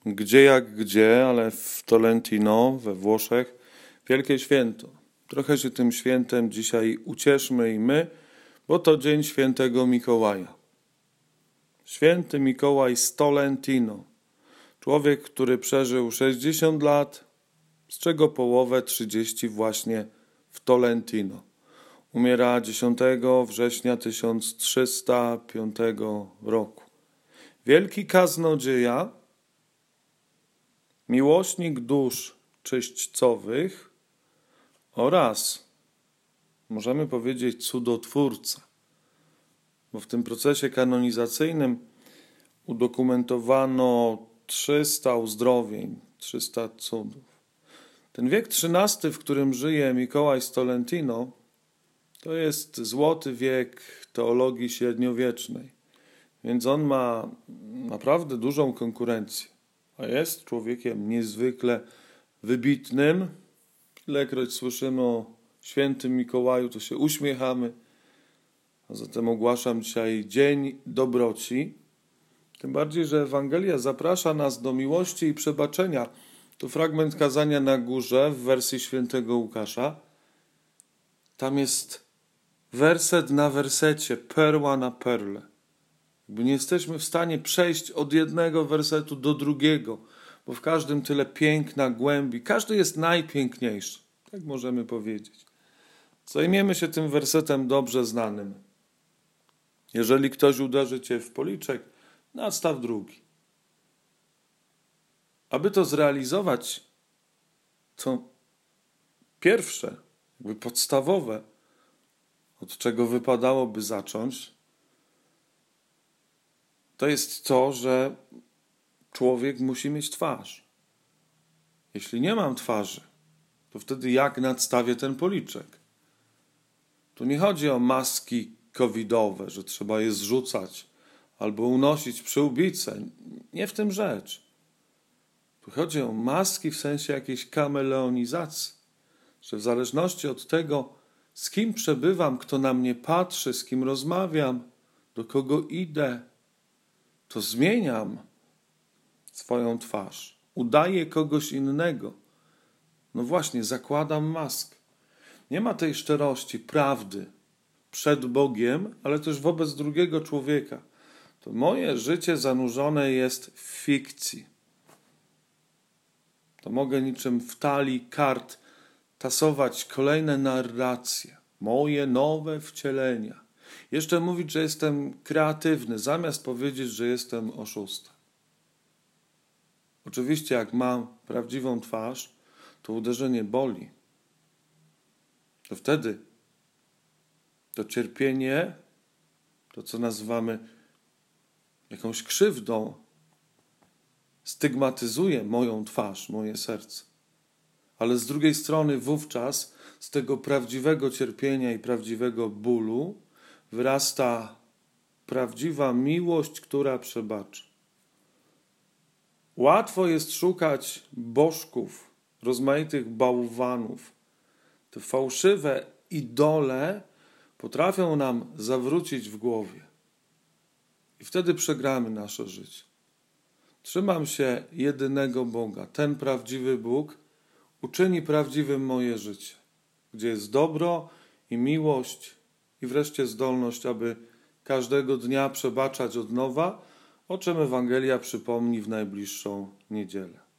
Gdzie jak gdzie, ale w Tolentino, we Włoszech, wielkie święto. Trochę się tym świętem dzisiaj ucieszmy i my, bo to dzień świętego Mikołaja. Święty Mikołaj z Tolentino. Człowiek, który przeżył 60 lat, z czego połowę 30 właśnie w Tolentino. Umiera 10 września 1305 roku. Wielki kaznodzieja, miłośnik dusz czyśćcowych oraz, możemy powiedzieć, cudotwórca, bo w tym procesie kanonizacyjnym udokumentowano 300 uzdrowień, 300 cudów. Ten wiek XIII, w którym żyje Mikołaj z Tolentino, to jest złoty wiek teologii średniowiecznej, więc on ma naprawdę dużą konkurencję, a jest człowiekiem niezwykle wybitnym. Ilekroć słyszymy o świętym Mikołaju, to się uśmiechamy, a zatem ogłaszam dzisiaj Dzień Dobroci. Tym bardziej, że Ewangelia zaprasza nas do miłości i przebaczenia. To fragment kazania na górze w wersji świętego Łukasza. Tam jest werset na wersecie, perła na perle. Jakby nie jesteśmy w stanie przejść od jednego wersetu do drugiego, bo w każdym tyle piękna, głębi. Każdy jest najpiękniejszy, tak możemy powiedzieć. Zajmiemy się tym wersetem dobrze znanym. Jeżeli ktoś uderzy cię w policzek, nadstaw drugi. Aby to zrealizować, to pierwsze, jakby podstawowe, od czego wypadałoby zacząć, to jest to, że człowiek musi mieć twarz. Jeśli nie mam twarzy, to wtedy jak nadstawię ten policzek? Tu nie chodzi o maski covidowe, że trzeba je zrzucać albo unosić przyłbice. Nie w tym rzecz. Tu chodzi o maski w sensie jakiejś kameleonizacji, że w zależności od tego, z kim przebywam, kto na mnie patrzy, z kim rozmawiam, do kogo idę, to zmieniam swoją twarz. Udaję kogoś innego. No właśnie, zakładam maskę. Nie ma tej szczerości, prawdy przed Bogiem, ale też wobec drugiego człowieka. To moje życie zanurzone jest w fikcji. To mogę niczym w talii kart tasować kolejne narracje, moje nowe wcielenia. Jeszcze mówić, że jestem kreatywny, zamiast powiedzieć, że jestem oszustem. Oczywiście, jak mam prawdziwą twarz, to uderzenie boli. To wtedy to cierpienie, to co nazywamy jakąś krzywdą, stygmatyzuje moją twarz, moje serce. Ale z drugiej strony wówczas z tego prawdziwego cierpienia i prawdziwego bólu wyrasta prawdziwa miłość, która przebacza. Łatwo jest szukać bożków, rozmaitych bałwanów. Te fałszywe idole potrafią nam zawrócić w głowie. I wtedy przegramy nasze życie. Trzymam się jedynego Boga. Ten prawdziwy Bóg uczyni prawdziwym moje życie, gdzie jest dobro i miłość i wreszcie zdolność, aby każdego dnia przebaczać od nowa, o czym Ewangelia przypomni w najbliższą niedzielę.